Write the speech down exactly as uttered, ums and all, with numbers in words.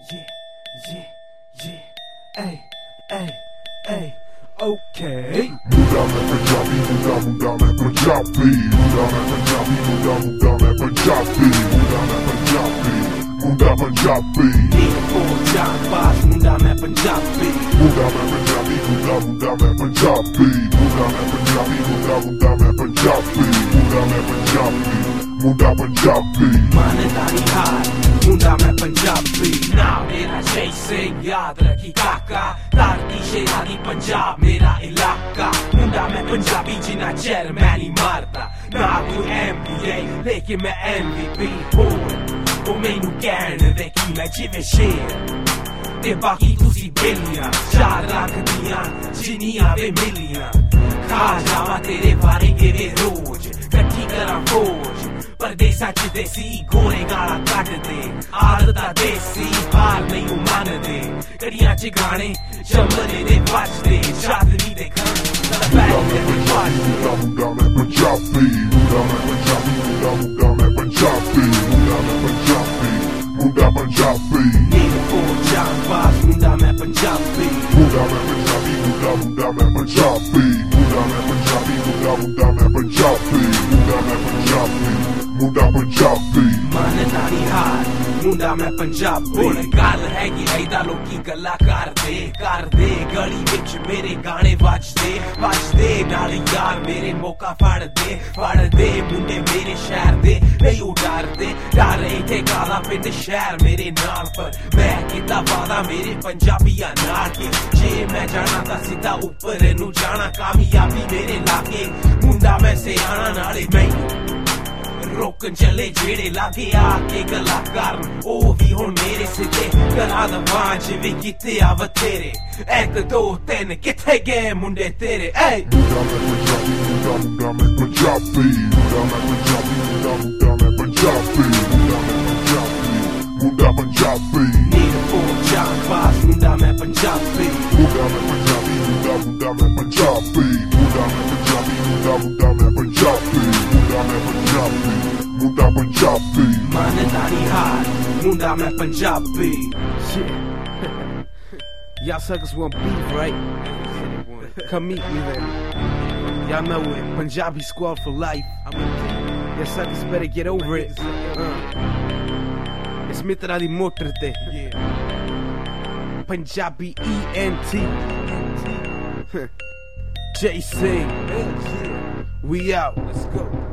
yeah, yeah, yeah, ay, ay, ay, okay. Muda मैं पंजाबी, मुदा मुदा मैं पंजाबी, मुदा मैं पंजाबी, मुदा मुदा मैं पंजाबी, मुदा मैं पंजाबी, मुदा Punjabi. Need for John Boss, मुदा मैं पंजाबी. मुदा मैं पंजाबी, मुदा मुदा मैं पंजाबी, मुदा मैं पंजाबी, मुदा मुदा मैं पंजाबी, मुदा मैं पंजाबी, मुदा पंजाबी. मानता नहीं हार, मुदा मैं पंजाबी. ना मेरा जय सिंह याद रखी काका, तारती शेरानी पंजाब मेरा इलाका. मुंडा मैं पंजाबी जिना चेर मैं नहीं मारता, ना कोई एम बी ए लेकिन मैं एम वी पी हूँ. ਉਹ ਮੈਨੂੰ ਕਹਿਣ ਦੇ ਕਿ ਮੈਂ ਜਿਵੇਂ ਸ਼ੇਰ ਤੇ ਬਾਕੀ ਤੁਸੀਂ ਬੇਲੀਆਂ, ਚਾਰ ਲੱਖ ਦੀਆਂ ਜਿੰਨੀਆਂ ਵੇ ਮਿਲੀਆਂ. ਖਾ ਜਾਵਾਂ ਤੇਰੇ ਬਾਰੇ ਕਿਵੇਂ ਰੋਜ਼, ਇਕੱਠੀ ਕਰਾਂ ਫੌਜ ਪਰਦੇਸਾਂ ਚ ਦੇਸੀ ਗੋਰੇ ਗਾਲਾਂ ਕੱਢਦੇ. ਆਦਤਾਂ ਦੇਸੀ ਹਾਰ ਨਹੀਂ ਉਹ ਮੰਨਦੇ, ਕੜੀਆਂ ਚ ਗਾਣੇ ਚੰਬਲੇ ਦੇ ਵੱਜਦੇ. ਚਾਦਨੀ ਦੇ ਖਾਣ ਸਾਡਾ ਬੈਠ ਦੇ ਵੱਜਦੇ. ਮੁੰਡਾ ਮੈਂ ਪੰਜਾਬੀ, ਮੁੰਡਾ ਮੈਂ ਪੰਜਾਬੀ, ਮੁੰਡਾ ਮੁੰਡਾ ਮੈਂ ਪੰਜਾਬੀ, ਮੁੰਡਾ ਮੈਂ ਪੰਜਾਬੀ, ਮੁੰਡਾ Punjabi. Need for John Boss, ਮੁੰਡਾ ਮੈਂ ਪੰਜਾਬੀ. ਮੁੰਡਾ ਮੈਂ ਪੰਜਾਬੀ, ਮੁੰਡਾ ਮੁੰਡਾ ਮੈਂ ਪੰਜਾਬੀ, ਮੁੰਡਾ ਮੈਂ ਪੰਜਾਬੀ, ਮੁੰਡਾ ਮੁੰਡਾ ਮੈਂ ਪੰਜਾਬੀ, ਮੁੰਡਾ ਮੈਂ ਪੰਜਾਬੀ, ਮੁੰਡਾ ਪੰਜਾਬੀ. ਮੰਨਦਾ ਨਹੀਂ ਹਾਰ, ਮੁੰਡਾ ਮੈਂ ਪੰਜਾਬੀ. ਹੁਣ ਗੱਲ ਹੈਗੀ ਐਦਾ ਲੋਕੀ ਗੱਲਾਂ ਕਰਦੇ ਕਰਦੇ, ਗਲੀ ਵਿੱਚ ਮੇਰੇ ਗਾਣੇ ਵੱਜਦੇ ਵੱਜਦੇ. ਨਾਲ ਯਾਰ ਮੇਰੇ ਮੌਕਾ ਫੜਦੇ ਫੜਦੇ, ਮੁੰਡੇ ਮੇਰੇ ਸ਼ਹਿਰ ਦੇ ਨਹੀਂ ਉਹ ਡਰਦੇ. ਡਰ ਇੱਥੇ ਕਾਲਾ ਪਿੰਡ ਸ਼ਹਿਰ ਮੇਰੇ ਨਾਲ, ਪਰ ਮੈਂ ਕੀਤਾ ਵਾਦਾ ਮੇਰੇ ਪੰਜਾਬੀਆਂ ਨਾਲ ਕਿ ਜੇ ਮੈਂ ਜਾਣਾ ਤਾਂ ਸਿੱਧਾ ਉੱਪਰ ਨੂੰ ਜਾਣਾ. ਕਾਮਯਾਬੀ ਮੇਰੇ ਲਾਗੇ, ਮੁੰਡਾ ਮੈਂ ਸਿਆਣਾ. ਨਾਲੇ ਮੈਨੂੰ ਰੋਕਣ ਚਲੇ ਜਿਹੜੇ ਲਾਗੇ ਆ ਕੇ ਗੱਲਾਂ ਕਰਨ, ਉਹ ਵੀ ਹੁਣ ਮੇਰੇ ਸਿੱਧੇ ਕਰਾ ਦਵਾਂ ਜਿਵੇਂ ਕਿਤੇ ਆ ਬਥੇਰੇ. ਇੱਕ ਦੋ ਤਿੰਨ ਕਿੱਥੇ ਗਏ ਮੁੰਡੇ ਤੇਰੇ. ਏ ਮੁੰਡਾ ਮੈਂ ਪੰਜਾਬੀ, ਮੁੰਡਾ ਮੁੰਡਾ ਮੈਂ ਪੰਜਾਬੀ, ਮੁੰਡਾ ਮੈਂ ਪੰਜਾਬੀ, ਮੁੰਡਾ ਮੁੰਡਾ ਮੈਂ ਪੰਜਾਬੀ, ਮੁੰਡਾ ਮੈਂ ਪੰਜਾਬੀ, ਮੁੰਡਾ Punjabi. Need for John Boss, ਮੁੰਡਾ ਮੈਂ ਪੰਜਾਬੀ. ਮੁੰਡਾ ਮੈਂ ਪੰਜਾਬੀ, ਮੁੰਡਾ ਮੁੰਡਾ ਮੈਂ ਪੰਜਾਬੀ, ਮੁੰਡਾ ਮੈਂ ਪੰਜਾਬੀ, ਮੁੰਡਾ ਮੁੰਡਾ ਮੈਂ ਪੰਜਾਬੀ, ਮੁੰਡਾ ਮੈਂ ਪੰਜਾਬੀ, ਮੁੰਡਾ ਪੰਜਾਬੀ. ਮੰਨਦਾ ਨਹੀਂ ਹਾਰ, ਮੁੰਡਾ ਮੈਂ Punjabi. Y'all suckers want beef, right? Come meet me then. Y'all know it. Punjabi squad for life. Y'all suckers better get over it. Uh. It's Mitra di Motor te. Punjabi E N T. J C. We out. Let's go.